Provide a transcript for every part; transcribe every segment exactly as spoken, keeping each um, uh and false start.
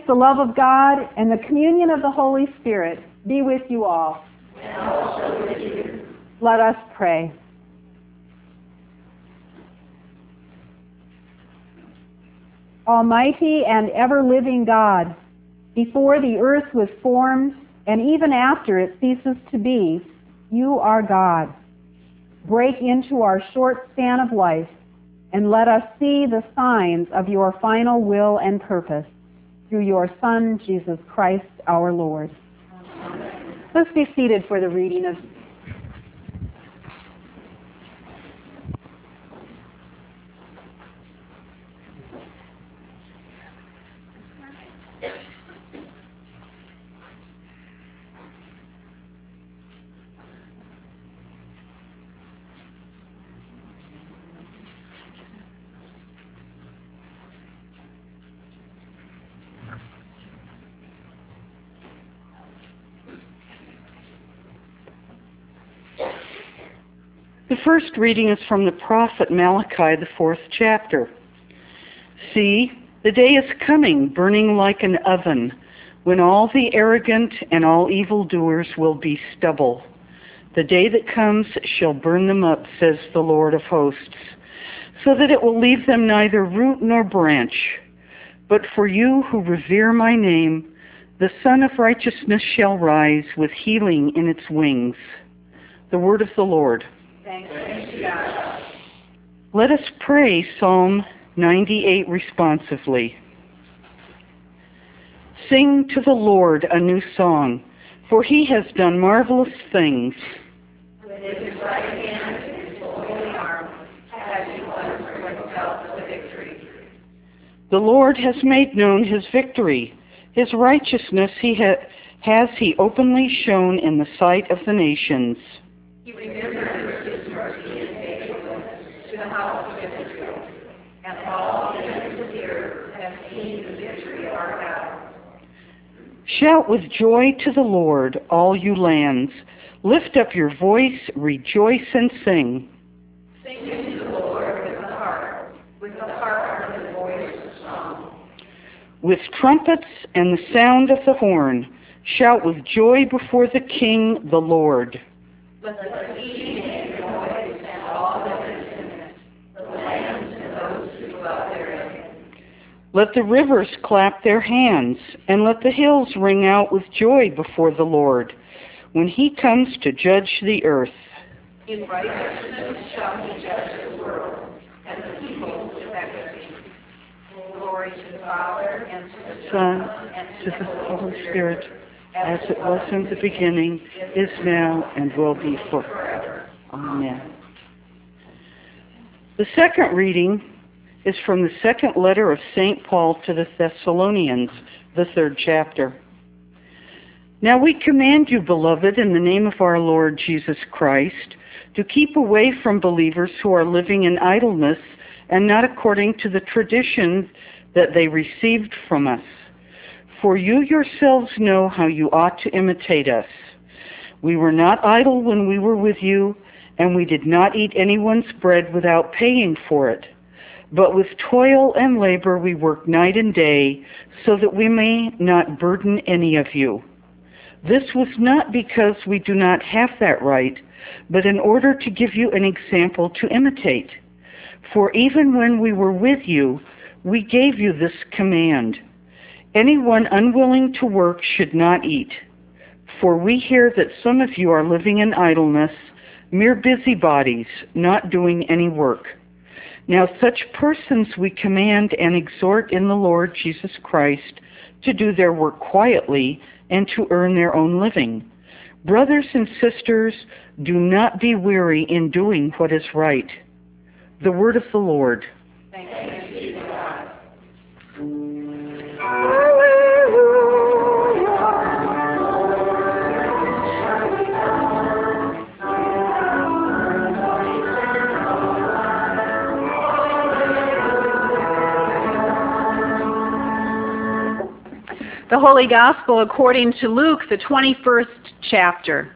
the love of God, and the communion of the Holy Spirit be with you all. And also with you. Let us pray. Almighty and ever-living God, before the earth was formed, and even after it ceases to be, you are God. Break into our short span of life, and let us see the signs of your final will and purpose through your Son, Jesus Christ, our Lord. Amen. Let's be seated for the reading of The first reading is from the prophet Malachi, the fourth chapter. See, the day is coming, burning like an oven, when all the arrogant and all evildoers will be stubble. The day that comes shall burn them up, says the Lord of hosts, so that it will leave them neither root nor branch. But for you who revere my name, the Son of Righteousness shall rise with healing in its wings. The word of the Lord. Thanks be to God. Let us pray Psalm ninety-eight responsively. Sing to the Lord a new song, for he has done marvelous things. With his right hand and his holy arm has he won for himself the victory. The Lord has made known his victory. His righteousness he ha- has he openly shown in the sight of the nations. He remembers his mercy and faithfulness to the house of Israel, and all the ends of the earth have seen the victory of our God. Shout with joy to the Lord, all you lands. Lift up your voice, rejoice and sing. Sing to the Lord with the harp, with the harp and the voice of song. With trumpets and the sound of the horn, shout with joy before the King, the Lord. Let the sea make noise and all that is in it, the lands and those who dwell therein. Let the rivers clap their hands, and let the hills ring out with joy before the Lord, when he comes to judge the earth. In righteousness shall he judge the world, and the people with equity. Glory to the Father, and to the Son, and to the Holy Spirit, as it was in the beginning, is now, and will be forever. Amen. The second reading is from the second letter of Saint Paul to the Thessalonians, the third chapter. Now we command you, beloved, in the name of our Lord Jesus Christ, to keep away from believers who are living in idleness and not according to the tradition that they received from us. For you yourselves know how you ought to imitate us. We were not idle when we were with you, and we did not eat anyone's bread without paying for it. But with toil and labor we work night and day, so that we may not burden any of you. This was not because we do not have that right, but in order to give you an example to imitate. For even when we were with you, we gave you this command: anyone unwilling to work should not eat. For we hear that some of you are living in idleness, mere busybodies, not doing any work. Now such persons we command and exhort in the Lord Jesus Christ to do their work quietly and to earn their own living. Brothers and sisters, do not be weary in doing what is right. The word of the Lord. Thanks be to God. the Holy Gospel according to Luke, the twenty-first chapter.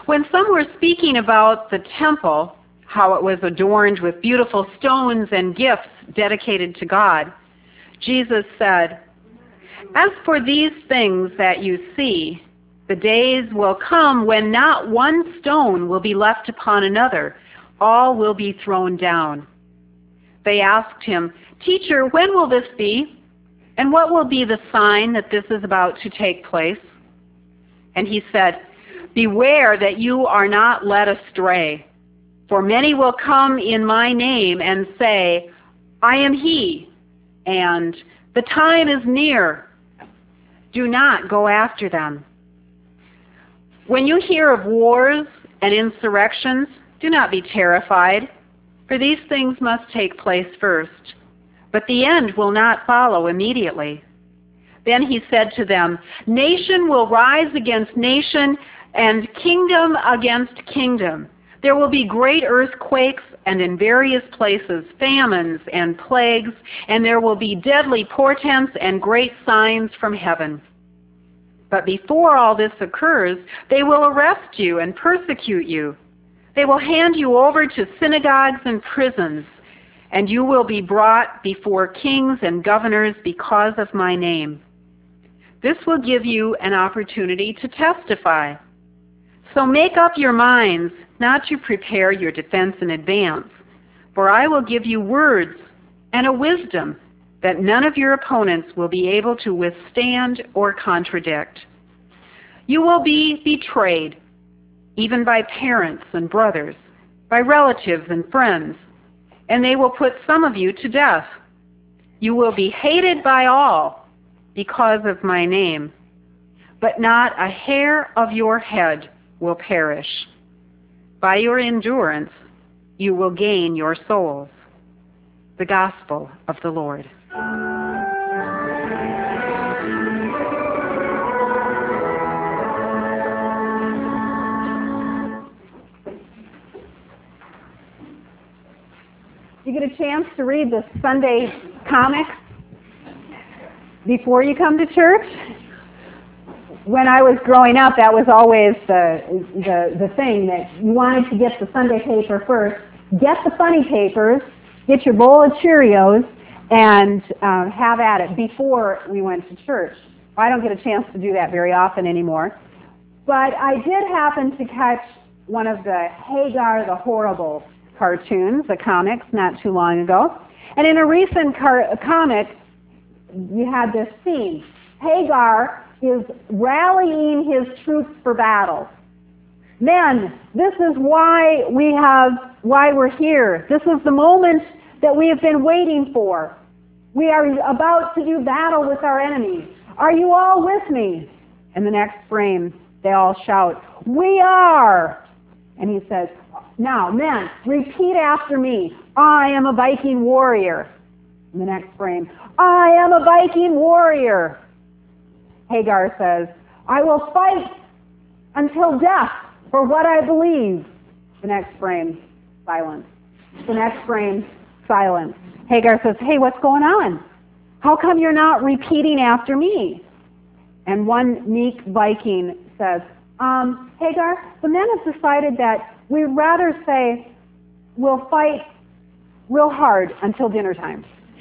When some were speaking about the temple, how it was adorned with beautiful stones and gifts dedicated to God, Jesus said, "As for these things that you see, the days will come when not one stone will be left upon another. All will be thrown down." They asked him, "Teacher, when will this be? And what will be the sign that this is about to take place?" And he said, "Beware that you are not led astray. For many will come in my name and say, 'I am he,' and 'The time is near.' Do not go after them. When you hear of wars and insurrections, do not be terrified, for these things must take place first. But the end will not follow immediately." Then he said to them, "Nation will rise against nation, and kingdom against kingdom. There will be great earthquakes, and in various places famines and plagues, and there will be deadly portents and great signs from heaven. But before all this occurs, they will arrest you and persecute you. They will hand you over to synagogues and prisons, and you will be brought before kings and governors because of my name. This will give you an opportunity to testify. So make up your minds not to prepare your defense in advance, for I will give you words and a wisdom that none of your opponents will be able to withstand or contradict. You will be betrayed, even by parents and brothers, by relatives and friends, and they will put some of you to death. You will be hated by all because of my name, but not a hair of your head will perish. By your endurance, you will gain your souls." The Gospel of the Lord. You get a chance to read the Sunday comics before you come to church? When I was growing up, that was always the, the, the thing, that you wanted to get the Sunday paper first. Get the funny papers, get your bowl of Cheerios, and uh, have at it before we went to church. I don't get a chance to do that very often anymore. But I did happen to catch one of the Hagar the Horrible cartoons, the comics, not too long ago. And in a recent car- comic, you had this scene. Hagar is rallying his troops for battle. Men, this is why we have, why we're here. This is the moment that we have been waiting for. We are about to do battle with our enemies. Are you all with me? And the next frame, they all shout, "We are!" And he says, "Now, men, repeat after me. I am a Viking warrior." In the next frame, "I am a Viking warrior." Hagar says, "I will fight until death for what I believe." The next frame, silence. The next frame, silence. Hagar says, "Hey, what's going on? How come you're not repeating after me?" And one meek Viking says, um, "Hagar, the men have decided that we'd rather say we'll fight real hard until dinner time."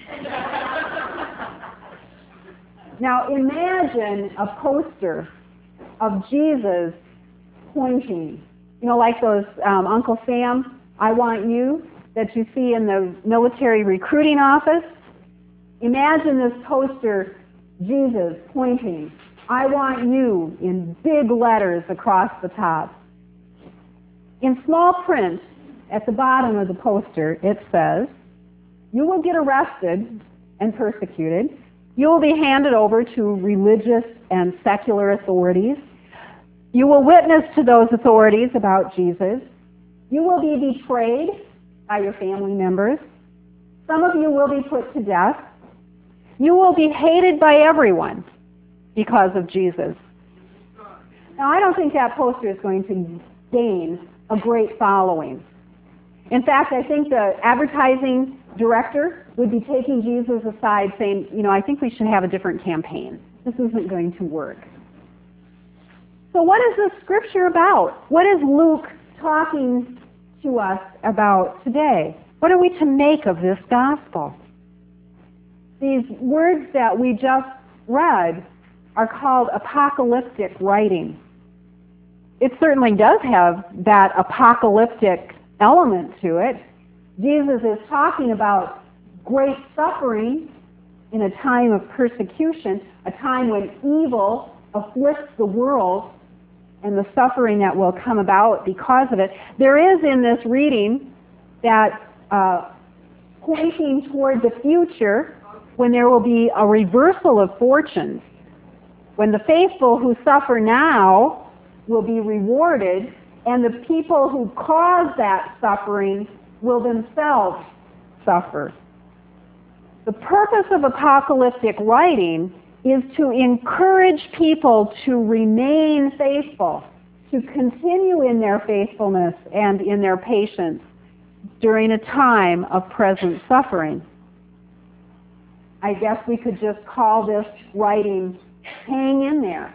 Now imagine a poster of Jesus pointing, you know, like those um, Uncle Sam, "I want you," that you see in the military recruiting office. Imagine this poster, Jesus pointing, "I want you," in big letters across the top. In small print at the bottom of the poster, it says, "You will get arrested and persecuted. You will be handed over to religious and secular authorities. You will witness to those authorities about Jesus. You will be betrayed by your family members. Some of you will be put to death. You will be hated by everyone because of Jesus." Now, I don't think that poster is going to gain a great following. In fact, I think the advertising director would be taking Jesus aside saying, you know, "I think we should have a different campaign. This isn't going to work." So what is this scripture about? What is Luke talking to us about today? What are we to make of this gospel? These words that we just read are called apocalyptic writing. It certainly does have that apocalyptic element to it. Jesus is talking about great suffering in a time of persecution, a time when evil afflicts the world, and the suffering that will come about because of it. There is in this reading that uh, pointing toward the future when there will be a reversal of fortunes, when the faithful who suffer now will be rewarded, and the people who cause that suffering will themselves suffer. The purpose of apocalyptic writing is to encourage people to remain faithful, to continue in their faithfulness and in their patience during a time of present suffering. I guess we could just call this writing hang in there.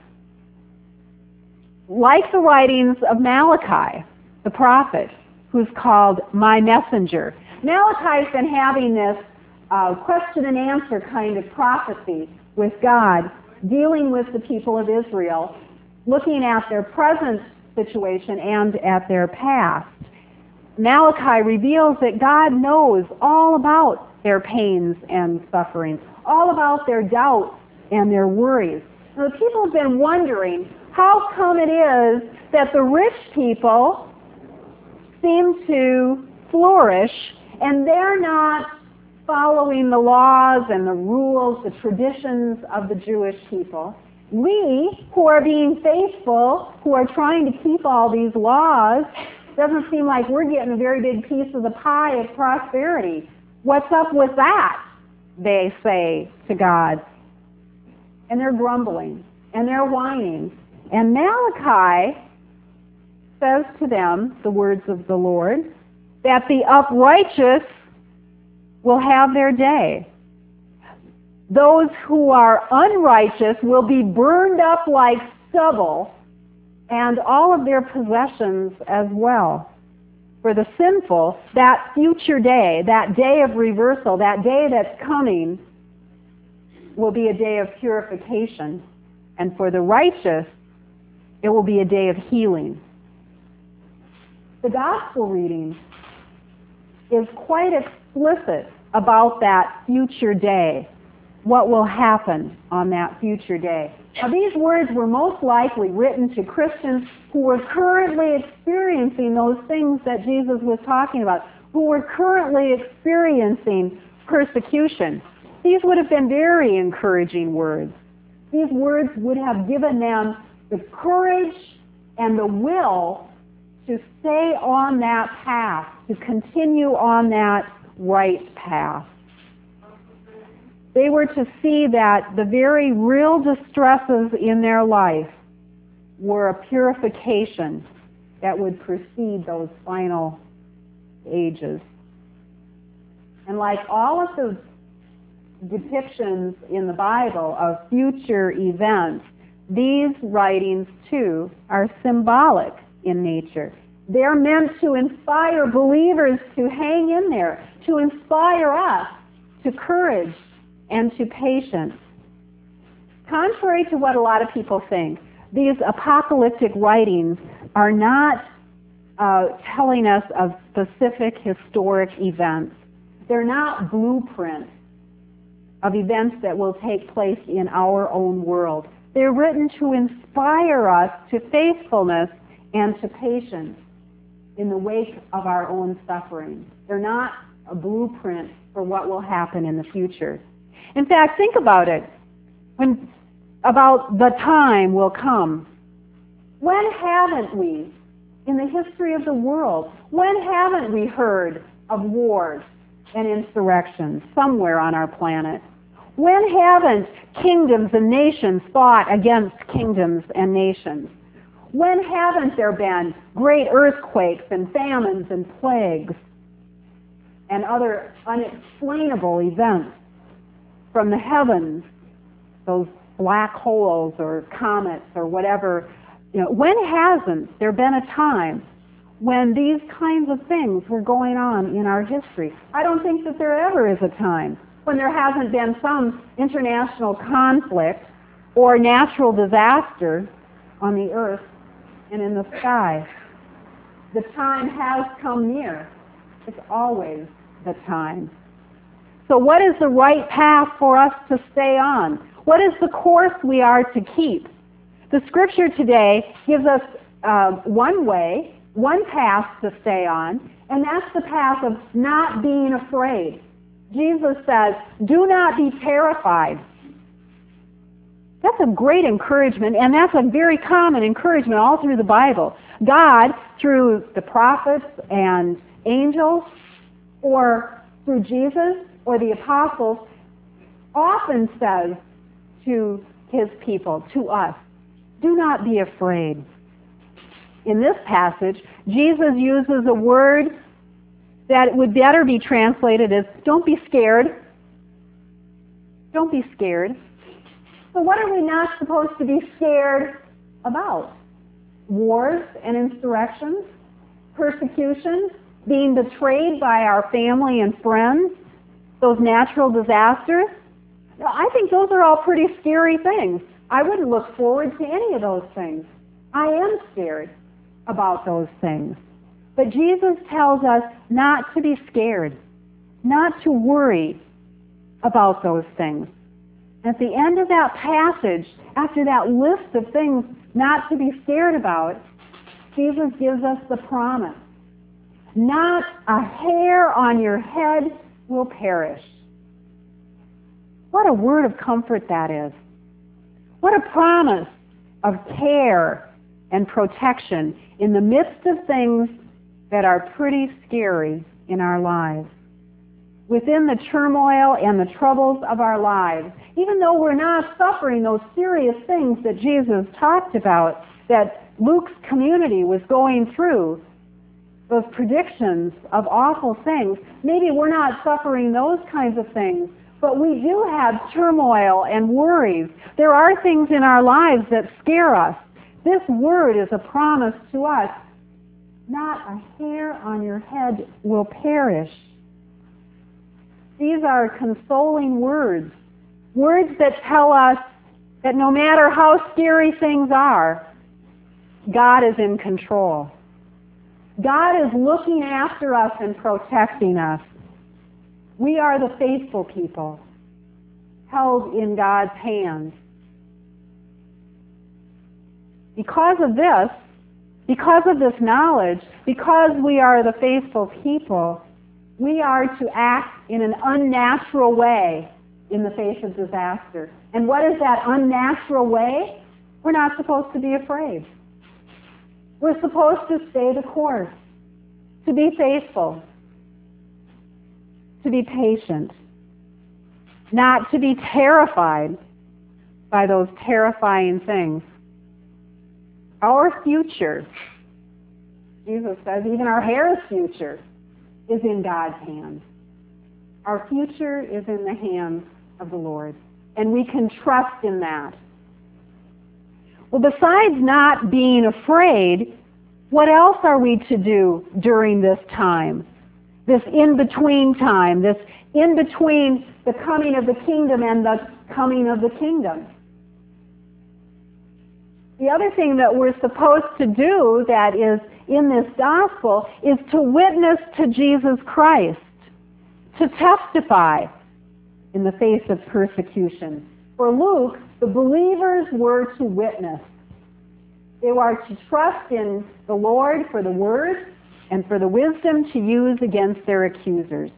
Like the writings of Malachi, the prophet, who's called my messenger. Malachi's been having this uh, question and answer kind of prophecy with God, dealing with the people of Israel, looking at their present situation and at their past. Malachi reveals that God knows all about their pains and sufferings, all about their doubts and their worries. Now, the people have been wondering, how come it is that the rich people seem to flourish and they're not following the laws and the rules, the traditions of the Jewish people? We, who are being faithful, who are trying to keep all these laws, doesn't seem like we're getting a very big piece of the pie of prosperity. What's up with that? They say to God. And they're grumbling, and they're whining. And Malachi says to them, the words of the Lord, that the uprighteous will have their day. Those who are unrighteous will be burned up like stubble, and all of their possessions as well. For the sinful, that future day, that day of reversal, that day that's coming, will be a day of purification. And for the righteous, it will be a day of healing. The gospel reading is quite explicit about that future day, what will happen on that future day. Now, these words were most likely written to Christians who were currently experiencing those things that Jesus was talking about, who were currently experiencing persecution. These would have been very encouraging words. These words would have given them the courage and the will to stay on that path, to continue on that right path. They were to see that the very real distresses in their life were a purification that would precede those final ages. And like all of the depictions in the Bible of future events, these writings too are symbolic in nature. They're meant to inspire believers to hang in there, to inspire us to courage and to patience. Contrary to what a lot of people think, these apocalyptic writings are not uh, telling us of specific historic events. They're not blueprints of events that will take place in our own world. They're written to inspire us to faithfulness and to patience in the wake of our own suffering. They're not a blueprint for what will happen in the future. In fact, think about it. When about the time will come. When haven't we, in the history of the world, when haven't we heard of wars and insurrections somewhere on our planet? When haven't kingdoms and nations fought against kingdoms and nations? When haven't there been great earthquakes and famines and plagues and other unexplainable events from the heavens, those black holes or comets or whatever You know, when hasn't there been a time when these kinds of things were going on in our history? I don't think that there ever is a time when there hasn't been some international conflict or natural disaster on the earth and in the sky. The time has come near. It's always the time. So what is the right path for us to stay on? What is the course we are to keep? The scripture today gives us uh, one way, one path to stay on, and that's the path of not being afraid. Jesus says, do not be terrified. That's a great encouragement, and that's a very common encouragement all through the Bible. God, through the prophets and angels, or through Jesus or the apostles, often says to his people, to us, do not be afraid. In this passage, Jesus uses a word that would better be translated as, don't be scared. Don't be scared. So what are we not supposed to be scared about? Wars and insurrections? Persecution? Being betrayed by our family and friends? Those natural disasters? I think those are all pretty scary things. I wouldn't look forward to any of those things. I am scared about those things. But Jesus tells us not to be scared, not to worry about those things. At the end of that passage, after that list of things not to be scared about, Jesus gives us the promise. Not a hair on your head will perish. What a word of comfort that is. What a promise of care and protection in the midst of things that are pretty scary in our lives. Within the turmoil and the troubles of our lives, even though we're not suffering those serious things that Jesus talked about, that Luke's community was going through, those predictions of awful things, maybe we're not suffering those kinds of things, but we do have turmoil and worries. There are things in our lives that scare us. This word is a promise to us. Not a hair on your head will perish. These are consoling words, words that tell us that no matter how scary things are, God is in control. God is looking after us and protecting us. We are the faithful people, held in God's hands. Because of this, because of this knowledge, because we are the faithful people, we are to act in an unnatural way in the face of disaster. And what is that unnatural way? We're not supposed to be afraid. We're supposed to stay the course, to be faithful, to be patient, not to be terrified by those terrifying things. Our future, Jesus says, even our hair's future, is in God's hands. Our future is in the hands of the Lord, and we can trust in that. Well, besides not being afraid, what else are we to do during this time? This in-between time, this in-between the coming of the kingdom and the coming of the kingdom. The other thing that we're supposed to do that is in this gospel is to witness to Jesus Christ, to testify in the face of persecution. For Luke, the believers were to witness. They were to trust in the Lord for the word and for the wisdom to use against their accusers.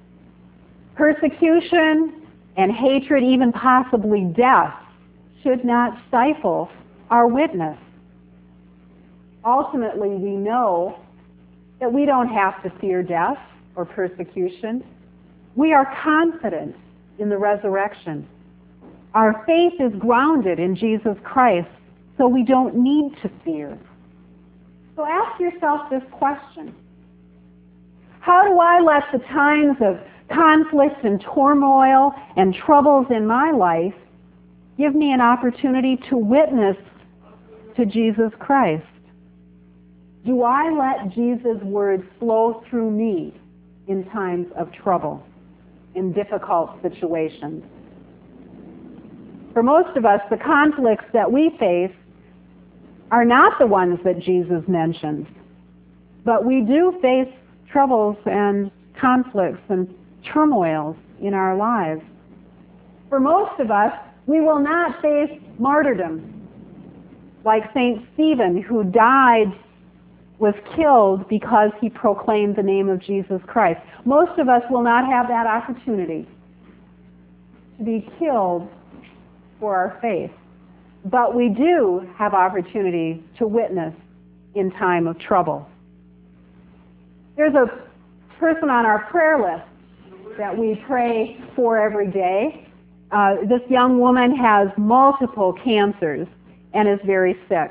Persecution and hatred, even possibly death, should not stifle our witness. Ultimately, we know that we don't have to fear death or persecution. We are confident in the resurrection. Our faith is grounded in Jesus Christ, so we don't need to fear. So ask yourself this question. How do I let the times of conflict and turmoil and troubles in my life give me an opportunity to witness to Jesus Christ? Do I let Jesus' words flow through me in times of trouble, in difficult situations? For most of us, the conflicts that we face are not the ones that Jesus mentioned, but we do face troubles and conflicts and turmoils in our lives. For most of us, we will not face martyrdom, like Saint Stephen, who died, was killed because he proclaimed the name of Jesus Christ. Most of us will not have that opportunity to be killed for our faith. But we do have opportunity to witness in time of trouble. There's a person on our prayer list that we pray for every day. Uh, this young woman has multiple cancers and is very sick.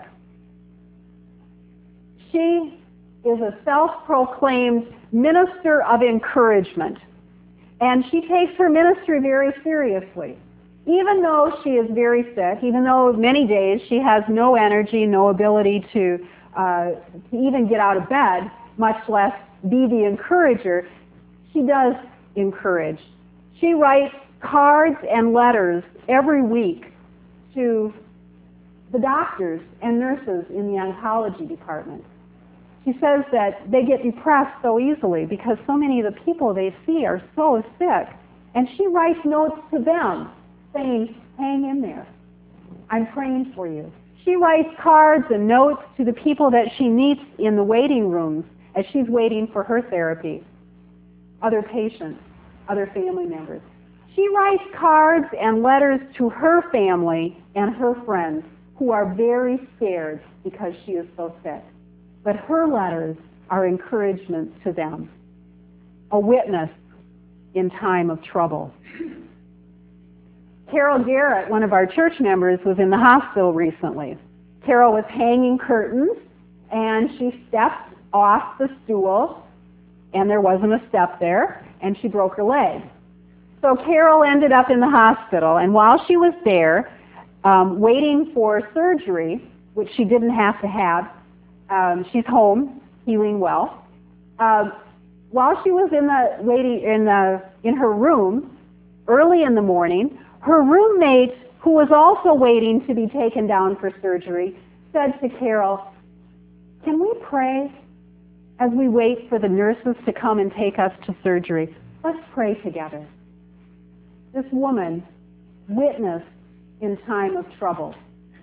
She is a self-proclaimed minister of encouragement, and she takes her ministry very seriously. Even though she is very sick, even though many days she has no energy, no ability to, uh, to even get out of bed, much less be the encourager, she does encourage. She writes cards and letters every week to the doctors and nurses in the oncology department. She says that they get depressed so easily because so many of the people they see are so sick. And she writes notes to them saying, hang in there. I'm praying for you. She writes cards and notes to the people that she meets in the waiting rooms as she's waiting for her therapy, other patients, other family members. She writes cards and letters to her family and her friends who are very scared because she is so sick. But her letters are encouragement to them, a witness in time of trouble. Carol Garrett, one of our church members, was in the hospital recently. Carol was hanging curtains, and she stepped off the stool, and there wasn't a step there, and she broke her leg. So Carol ended up in the hospital, and while she was there, um, waiting for surgery, which she didn't have to have, um, she's home, healing well. Um, while she was in the waiting in the in her room, early in the morning, her roommate, who was also waiting to be taken down for surgery, said to Carol, "Can we pray as we wait for the nurses to come and take us to surgery? Let's pray together." This woman witnessed in time of trouble.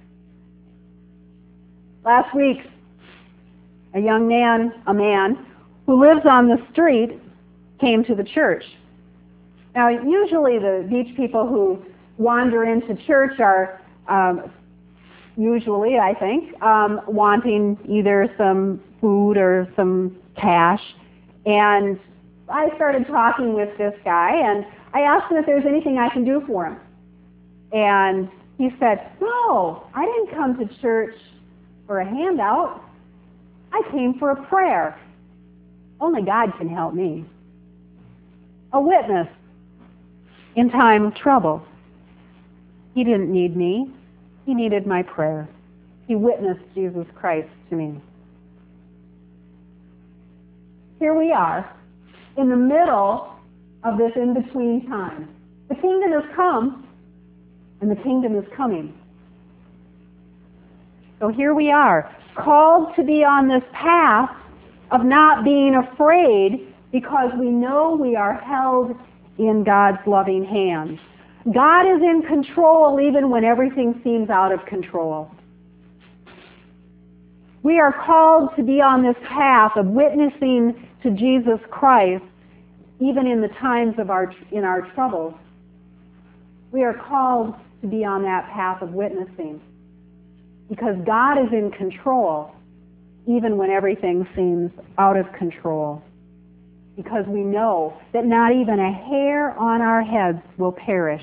Last week, a young man, a man who lives on the street, came to the church. Now, usually the beach people who wander into church are um, usually, I think, um, wanting either some food or some cash. And I started talking with this guy, and I asked him if there's anything I can do for him. And he said, "No, I didn't come to church for a handout. I came for a prayer. Only God can help me." A witness in time of trouble. He didn't need me. He needed my prayer. He witnessed Jesus Christ to me. Here we are in the middle of this in-between time. The kingdom has come, and the kingdom is coming. So here we are, called to be on this path of not being afraid because we know we are held in God's loving hands. God is in control even when everything seems out of control. We are called to be on this path of witnessing to Jesus Christ even in the times of our in our troubles. We are called to be on that path of witnessing because God is in control even when everything seems out of control. Because we know that not even a hair on our heads will perish.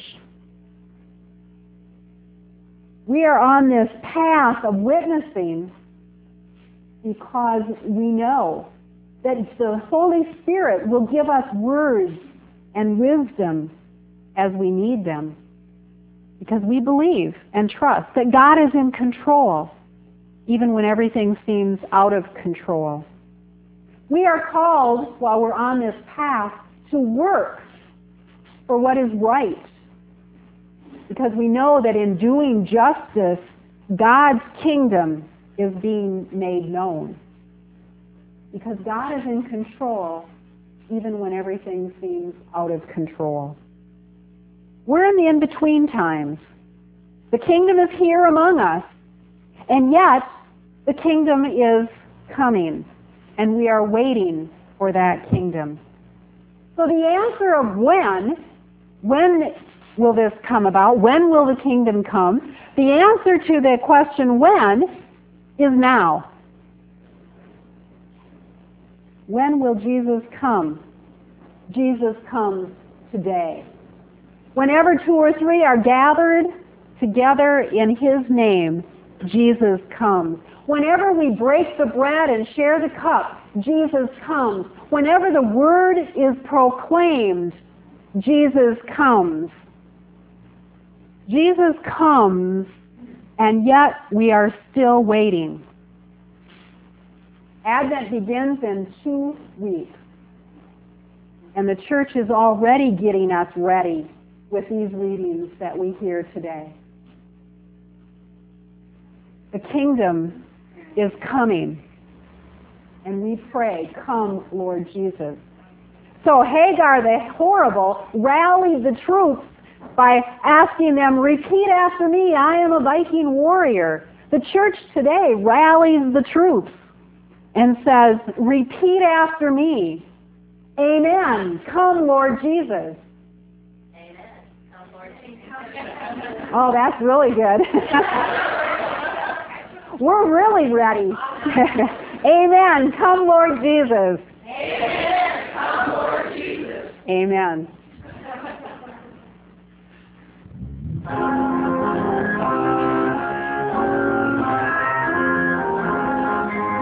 We are on this path of witnessing because we know that the Holy Spirit will give us words and wisdom as we need them. Because we believe and trust that God is in control. even when everything seems out of control. We are called, while we're on this path, to work for what is right, because we know that in doing justice, God's kingdom is being made known. Because God is in control, even when everything seems out of control. We're in the in-between times. The kingdom is here among us, and yet the kingdom is coming, and we are waiting for that kingdom. So the answer of when, when will this come about? When will the kingdom come? The answer to the question when is now. When will Jesus come? Jesus comes today. Whenever two or three are gathered together in His name, Jesus comes. Whenever we break the bread and share the cup, Jesus comes. Whenever the word is proclaimed, Jesus comes. Jesus comes, and yet we are still waiting. Advent begins in two weeks, and the church is already getting us ready with these readings that we hear today. The kingdom is coming, and we pray, "Come, Lord Jesus." So Hagar the horrible rallied the troops by asking them, "Repeat after me, I am a Viking warrior." The church today rallies the troops and says, "Repeat after me. Amen. Come, Lord Jesus." Amen. Come, Lord Jesus. Oh, that's really good. We're really ready. Amen. Come, Lord Jesus. Amen. Come, Lord Jesus. Amen.